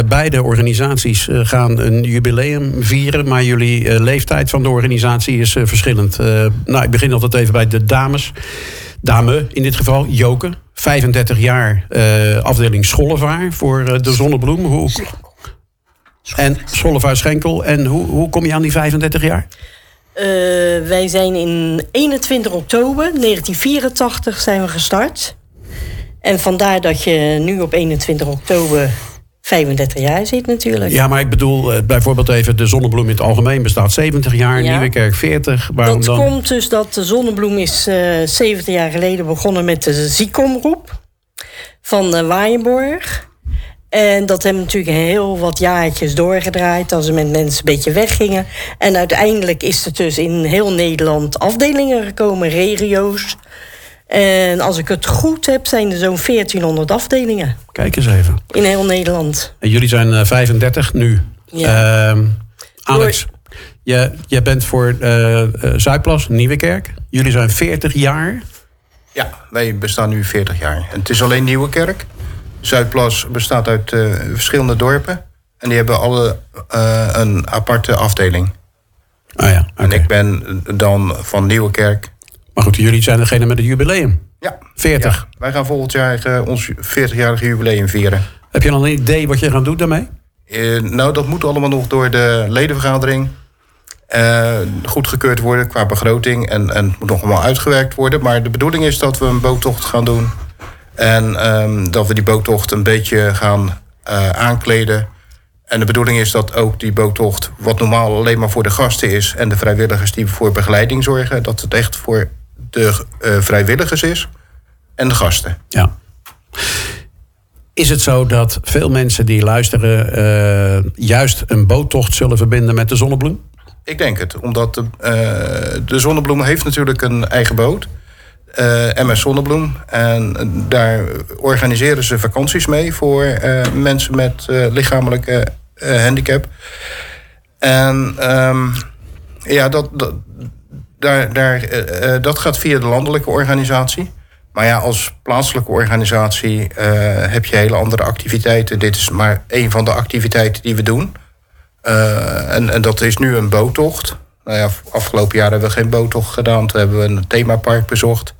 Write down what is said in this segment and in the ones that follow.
Beide organisaties gaan een jubileum vieren, maar jullie leeftijd van de organisatie is verschillend. Ik begin altijd even bij de dames. Dame, in dit geval, Joke. 35 jaar afdeling Schollevaar voor de Zonnebloem. En Schollevaar Schenkel. En hoe kom je aan die 35 jaar? Wij zijn in 21 oktober 1984 zijn we gestart. En vandaar dat je nu op 21 oktober 35 jaar zit natuurlijk. Ja, maar ik bedoel bijvoorbeeld even de Zonnebloem in het algemeen bestaat 70 jaar. Ja. Nieuwekerk 40. Waarom dat komt dus dat de Zonnebloem is 70 jaar geleden begonnen met de ziekomroep van Waaienborg. En dat hebben natuurlijk heel wat jaartjes doorgedraaid als ze met mensen een beetje weggingen. En uiteindelijk is er dus in heel Nederland afdelingen gekomen, regio's. En als ik het goed heb, zijn er zo'n 1400 afdelingen. Kijk eens even. In heel Nederland. En jullie zijn 35 nu. Ja. Alex, jij bent voor Zuidplas, Nieuwekerk. Jullie zijn 40 jaar. Ja, wij bestaan nu 40 jaar. En het is alleen Nieuwekerk. Zuidplas bestaat uit verschillende dorpen. En die hebben alle een aparte afdeling. Ah ja, okay. En ik ben dan van Nieuwekerk. Maar goed, jullie zijn degene met het jubileum. Ja. 40. Ja, wij gaan volgend jaar ons 40-jarige jubileum vieren. Heb je al een idee wat je gaat doen daarmee? Dat moet allemaal nog door de ledenvergadering goedgekeurd worden qua begroting. En het moet nog allemaal uitgewerkt worden. Maar de bedoeling is dat we een boottocht gaan doen. En dat we die boottocht een beetje gaan aankleden. En de bedoeling is dat ook die boottocht, wat normaal alleen maar voor de gasten is en de vrijwilligers die voor begeleiding zorgen, dat het echt voor de vrijwilligers is en de gasten. Ja. Is het zo dat veel mensen die luisteren juist een boottocht zullen verbinden met de Zonnebloem? Ik denk het, omdat de Zonnebloem heeft natuurlijk een eigen boot. MS Zonnebloem. En daar organiseren ze vakanties mee voor mensen met lichamelijke handicap. En dat gaat via de landelijke organisatie. Maar ja, als plaatselijke organisatie heb je hele andere activiteiten. Dit is maar één van de activiteiten die we doen. En dat is nu een boottocht. Afgelopen jaar hebben we geen boottocht gedaan. Toen hebben we een themapark bezocht.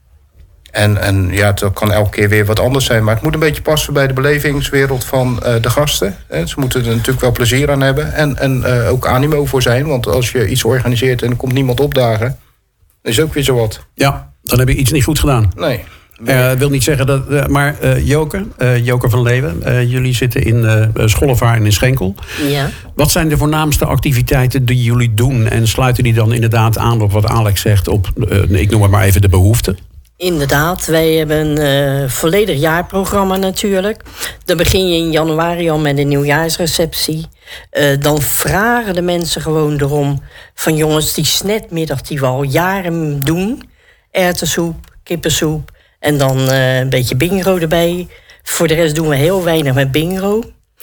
En het kan elke keer weer wat anders zijn. Maar het moet een beetje passen bij de belevingswereld van de gasten. Ze moeten er natuurlijk wel plezier aan hebben. En ook animo voor zijn. Want als je iets organiseert en er komt niemand opdagen, dan is ook weer zo wat. Ja, dan heb je iets niet goed gedaan. Nee. Wil niet zeggen dat. Maar Joke van Leeuwen, jullie zitten in Schollevaar en in Schenkel. Ja. Wat zijn de voornaamste activiteiten die jullie doen? En sluiten die dan inderdaad aan op wat Alex zegt, op, ik noem het maar even, de behoeften? Inderdaad, wij hebben een volledig jaarprogramma natuurlijk. Dan begin je in januari al met een nieuwjaarsreceptie. Dan vragen de mensen gewoon erom van jongens, die snetmiddag die we al jaren doen. Erwtensoep, kippensoep en dan een beetje bingo erbij. Voor de rest doen we heel weinig met bingo.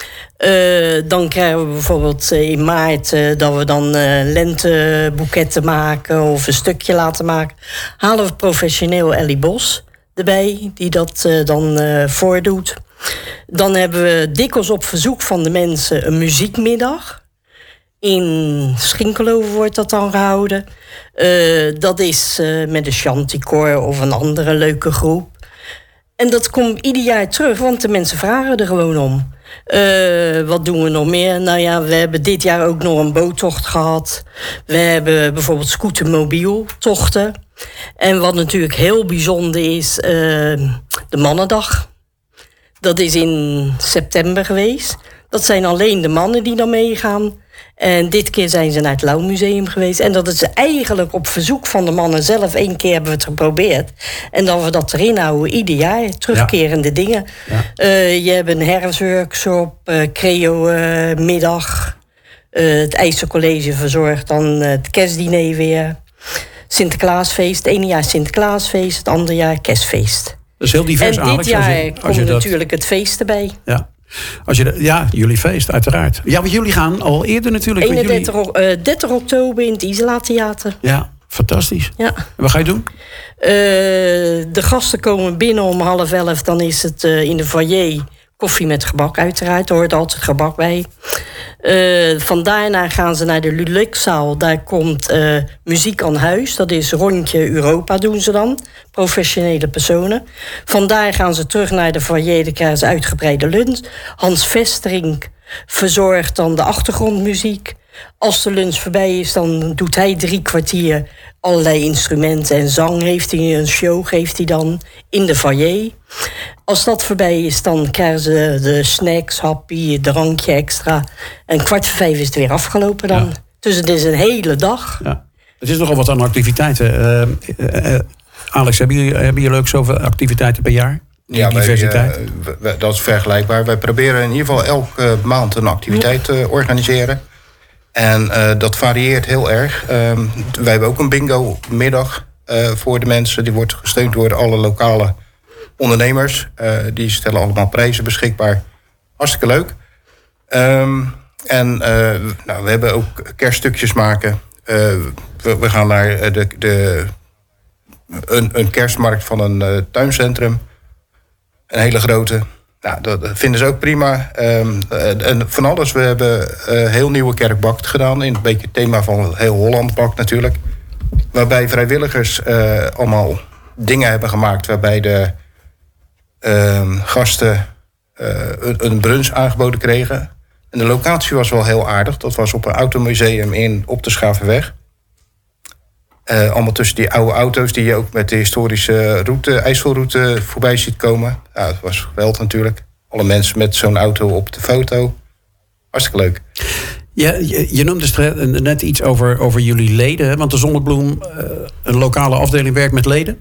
Dan krijgen we bijvoorbeeld in maart dat we dan lenteboeketten maken of een stukje laten maken. Halen we professioneel Ellie Bos erbij, die dat dan voordoet. Dan hebben we dikwijls op verzoek van de mensen een muziekmiddag. In Schinkelo wordt dat dan gehouden. Dat is met een chanticor of een andere leuke groep. En dat komt ieder jaar terug, want de mensen vragen er gewoon om. Wat doen we nog meer? Nou ja, we hebben dit jaar ook nog een boottocht gehad. We hebben bijvoorbeeld scootermobieltochten. En wat natuurlijk heel bijzonder is, de Mannendag. Dat is in september geweest. Dat zijn alleen de mannen die dan meegaan. En dit keer zijn ze naar het Lauwmuseum geweest. En dat is eigenlijk op verzoek van de mannen zelf. 1 keer hebben we het geprobeerd. En dan we dat erin houden, ieder jaar. Terugkerende dingen. Ja. Je hebt een herfstworkshop, Creo-middag. Het IJsselcollege verzorgt dan het kerstdiner weer. Sinterklaasfeest. Het ene jaar Sinterklaasfeest, het andere jaar kerstfeest. Dat is heel divers, en dit Alex, jaar komt natuurlijk het feest erbij. Ja. Jullie feest, uiteraard. Ja, want jullie gaan al eerder natuurlijk. 30 oktober in het Isela Theater. Ja, fantastisch. Ja. En wat ga je doen? De gasten komen binnen om 10:30. Dan is het in de foyer. Koffie met gebak uiteraard, er hoort altijd gebak bij. Van daarna gaan ze naar de Lulekzaal. Daar komt muziek aan huis. Dat is rondje Europa doen ze dan. Professionele personen. Vandaar gaan ze terug naar de foyer. Dan krijgen ze uitgebreide lunch. Hans Vesterink verzorgt dan de achtergrondmuziek. Als de lunch voorbij is, dan doet hij 3 kwartier allerlei instrumenten en zang. Heeft hij een show, geeft hij dan in de foyer. Als dat voorbij is, dan krijgen ze de snacks, happy, drankje extra. En 4:45 is het weer afgelopen dan. Ja. Dus het is een hele dag. Ja. Het is nogal wat aan activiteiten. Alex, hebben jullie leuk zoveel activiteiten per jaar? Ja, diversiteit? Dat is vergelijkbaar. Wij proberen in ieder geval elke maand een activiteit te organiseren. En dat varieert heel erg. Wij hebben ook een bingo-middag voor de mensen. Die wordt gesteund door alle lokale ondernemers. Die stellen allemaal prijzen beschikbaar. Hartstikke leuk. We hebben ook kerststukjes maken. We gaan naar een kerstmarkt van een tuincentrum. Een hele grote. Nou, dat vinden ze ook prima. En van alles. We hebben heel nieuwe kerk bakt gedaan. In een beetje het thema van heel Holland bakt natuurlijk. Waarbij vrijwilligers allemaal dingen hebben gemaakt. Waarbij de gasten een brunch aangeboden kregen. En de locatie was wel heel aardig. Dat was op een automuseum op de Schavenweg. Allemaal tussen die oude auto's die je ook met de historische IJsselroute voorbij ziet komen. Ja, het was geweldig natuurlijk. Alle mensen met zo'n auto op de foto. Hartstikke leuk. Ja, je noemde net iets over jullie leden. Hè? Want de Zonnebloem, een lokale afdeling, werkt met leden?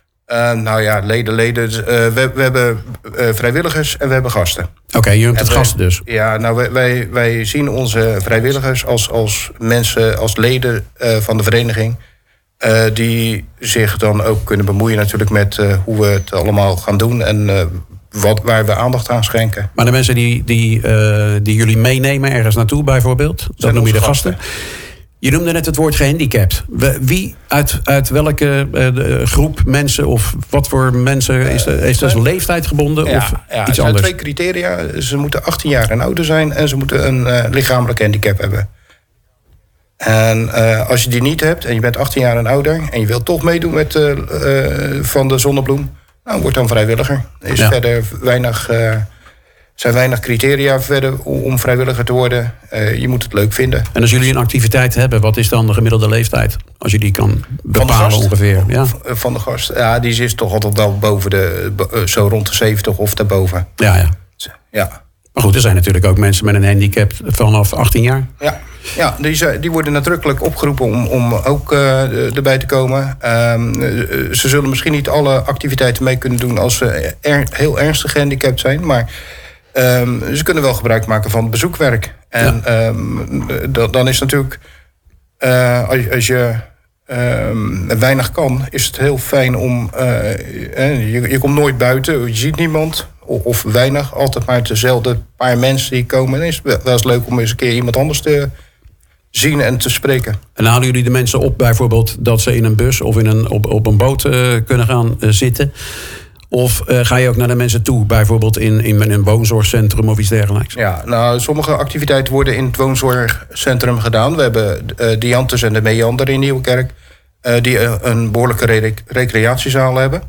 Leden. We hebben vrijwilligers en we hebben gasten. Oké, je noemt het gasten dus. Ja, nou, wij zien onze vrijwilligers als mensen, als leden van de vereniging. Die zich dan ook kunnen bemoeien natuurlijk met hoe we het allemaal gaan doen. En waar we aandacht aan schenken. Maar de mensen die jullie meenemen ergens naartoe bijvoorbeeld, dat noem je de gasten. Je noemde net het woord gehandicapt. Wie uit welke groep mensen of wat voor mensen is dat leeftijd gebonden of iets anders? Er zijn 2 criteria. Ze moeten 18 jaar en ouder zijn en ze moeten een lichamelijk handicap hebben. En als je die niet hebt en je bent 18 jaar en ouder en je wilt toch meedoen met van de Zonnebloem, nou, word dan vrijwilliger. Er is verder zijn weinig criteria verder om vrijwilliger te worden. Je moet het leuk vinden. En als jullie een activiteit hebben, wat is dan de gemiddelde leeftijd? Als je die kan bepalen ongeveer. Ja. Van de gast. Ja, die is toch altijd wel boven zo rond de 70 of daarboven. Ja. Maar goed, er zijn natuurlijk ook mensen met een handicap vanaf 18 jaar. Ja, die worden nadrukkelijk opgeroepen om ook erbij te komen. Ze zullen misschien niet alle activiteiten mee kunnen doen als ze heel ernstig gehandicapt zijn. Maar ze kunnen wel gebruik maken van bezoekwerk. En dan is het natuurlijk, als je weinig kan, is het heel fijn om... je komt nooit buiten, je ziet niemand... Of weinig, altijd maar dezelfde paar mensen die komen. En is het wel eens leuk om eens een keer iemand anders te zien en te spreken. En halen jullie de mensen op bijvoorbeeld dat ze in een bus of op een boot kunnen gaan zitten? Of ga je ook naar de mensen toe, bijvoorbeeld in een woonzorgcentrum of iets dergelijks? Ja, nou, sommige activiteiten worden in het woonzorgcentrum gedaan. We hebben de Jantes en de Meander in Nieuwekerk, die een behoorlijke recreatiezaal hebben.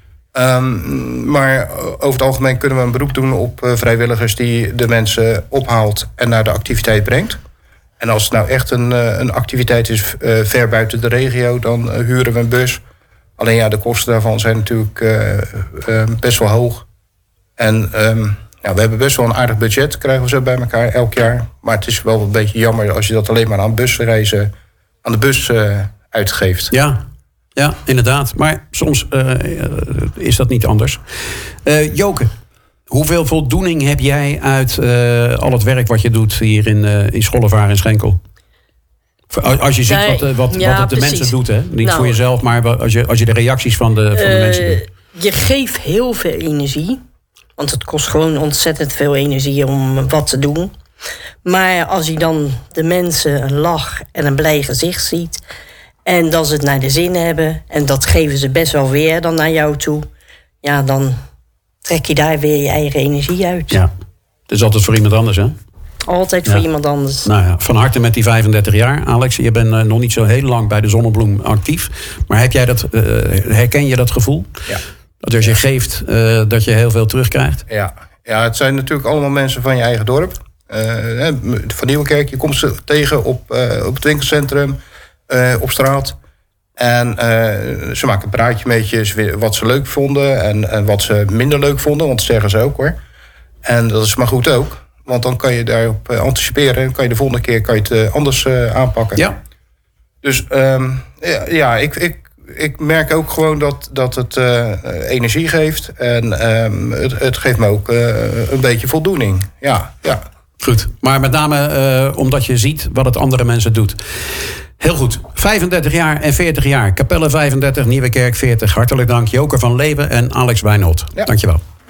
Maar over het algemeen kunnen we een beroep doen op vrijwilligers die de mensen ophaalt en naar de activiteit brengt. En als het nou echt een activiteit is ver buiten de regio, dan huren we een bus. Alleen de kosten daarvan zijn natuurlijk best wel hoog. En we hebben best wel een aardig budget, krijgen we zo bij elkaar elk jaar. Maar het is wel een beetje jammer als je dat alleen maar aan busreizen, aan de bus uitgeeft. Ja, inderdaad. Maar soms is dat niet anders. Joke, hoeveel voldoening heb jij uit al het werk wat je doet hier in Schollevaar en Schenkel? Als je ziet wat het de mensen doet, hè? Niet voor jezelf, maar als je de reacties van de mensen doet. Je geeft heel veel energie. Want het kost gewoon ontzettend veel energie om wat te doen. Maar als je dan de mensen een lach en een blij gezicht ziet... en dat ze het naar de zin hebben... en dat geven ze best wel weer dan naar jou toe... ja, dan trek je daar weer je eigen energie uit. Ja, het is altijd voor iemand anders, hè? Altijd voor iemand anders. Nou ja, van harte met die 35 jaar. Alex, je bent nog niet zo heel lang bij de Zonnebloem actief. Maar herken je dat gevoel? Ja. Dat als je geeft, dat je heel veel terugkrijgt? Ja, het zijn natuurlijk allemaal mensen van je eigen dorp. Van Nieuwerkerk, je komt ze tegen op het winkelcentrum, op straat. En ze maken een praatje met je, wat ze leuk vonden en wat ze minder leuk vonden. Want dat zeggen ze ook, hoor. En dat is maar goed ook. Want dan kan je daarop anticiperen. En kan je de volgende keer het anders aanpakken. Ja. Dus ik merk ook gewoon dat het energie geeft. En het geeft me ook een beetje voldoening. Ja. Goed, maar met name omdat je ziet wat het andere mensen doet. Heel goed. 35 jaar en 40 jaar. Capelle 35, Nieuwekerk 40. Hartelijk dank Joker van Leeuwen en Alex Wijnholt. Ja. Dankjewel.